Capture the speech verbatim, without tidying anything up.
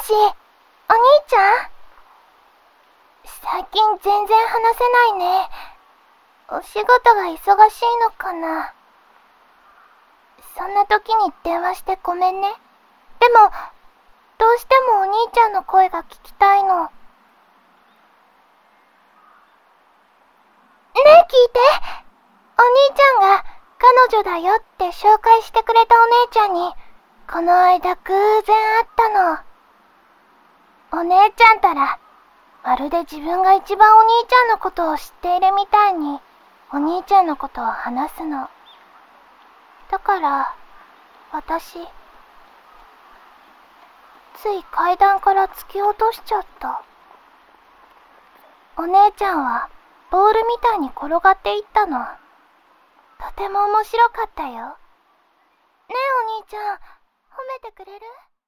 し、お兄ちゃん？最近全然話せないね。お仕事が忙しいのかな。そんな時に電話してごめんね。でも、どうしてもお兄ちゃんの声が聞きたいの。ねえ、聞いて。お兄ちゃんが彼女だよって紹介してくれたお姉ちゃんに、この間偶然会ったの。お姉ちゃんたら、まるで自分が一番お兄ちゃんのことを知っているみたいに、お兄ちゃんのことを話すの。だから、私、つい階段から突き落としちゃった。お姉ちゃんはボールみたいに転がっていったの。とても面白かったよ。ねえお兄ちゃん、褒めてくれる？